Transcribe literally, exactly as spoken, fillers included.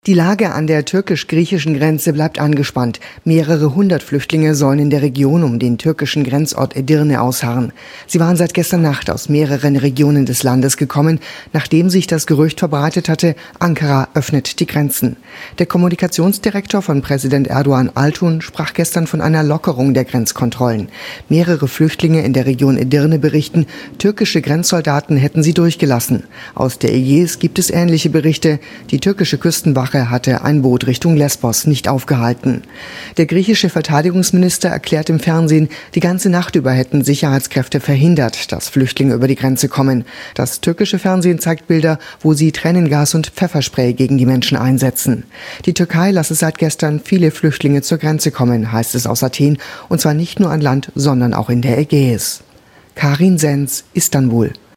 Die Lage an der türkisch-griechischen Grenze bleibt angespannt. Mehrere hundert Flüchtlinge sollen in der Region um den türkischen Grenzort Edirne ausharren. Sie waren seit gestern Nacht aus mehreren Regionen des Landes gekommen, nachdem sich das Gerücht verbreitet hatte, Ankara öffnet die Grenzen. Der Kommunikationsdirektor von Präsident Erdoğan Altun sprach gestern von einer Lockerung der Grenzkontrollen. Mehrere Flüchtlinge in der Region Edirne berichten, türkische Grenzsoldaten hätten sie durchgelassen. Aus der Ägäis gibt es ähnliche Berichte. Die türkische Küstenwache hatte ein Boot Richtung Lesbos nicht aufgehalten. Der griechische Verteidigungsminister erklärt im Fernsehen, die ganze Nacht über hätten Sicherheitskräfte verhindert, dass Flüchtlinge über die Grenze kommen. Das türkische Fernsehen zeigt Bilder, wo sie Tränengas und Pfefferspray gegen die Menschen einsetzen. Die Türkei lasse seit gestern viele Flüchtlinge zur Grenze kommen, heißt es aus Athen, und zwar nicht nur an Land, sondern auch in der Ägäis. Karin Sens, Istanbul.